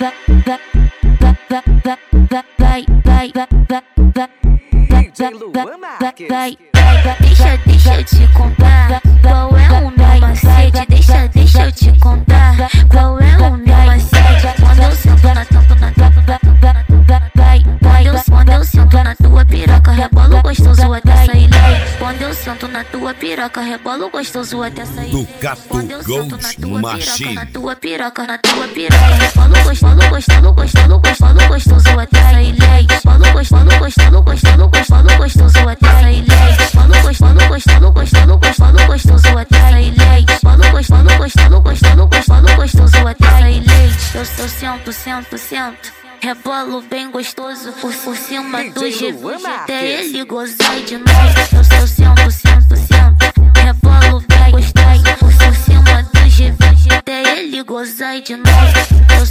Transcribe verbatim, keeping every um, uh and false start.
vai, deixa, deixa eu te contar qual é o meu macete. Deixa, deixa eu te contar qual é o meu macete. Quando eu sento na tampa, na tampa, vai, vai, quando eu sento na tua piroca, rebolo gostoso até sair leite. Quando eu sento na tua piroca, rebolo gostoso até sair leite. Quando eu sento na tua piroca, na tua piroca, na tua piroca, rebolo gostoso, gostoso, gostoso, gostoso, gostoso até sair leite. Rebolo gostoso, gostoso, gostoso, gostoso, gostoso até sair leite. Rebolo gostoso, gostoso, gostoso, gostoso, gostoso até sair leite. Rebolo gostoso, gostoso, gostoso, gostoso, gostoso até sair leite. Eu sou cem por cento, por cento. Rebolo bem gostoso por, por cima do G V, até ele gozar de novo. Eu sou cem por cento, por cento. Rebolo bem gostoso por, por cima do G V, até ele gozar de novo. Eu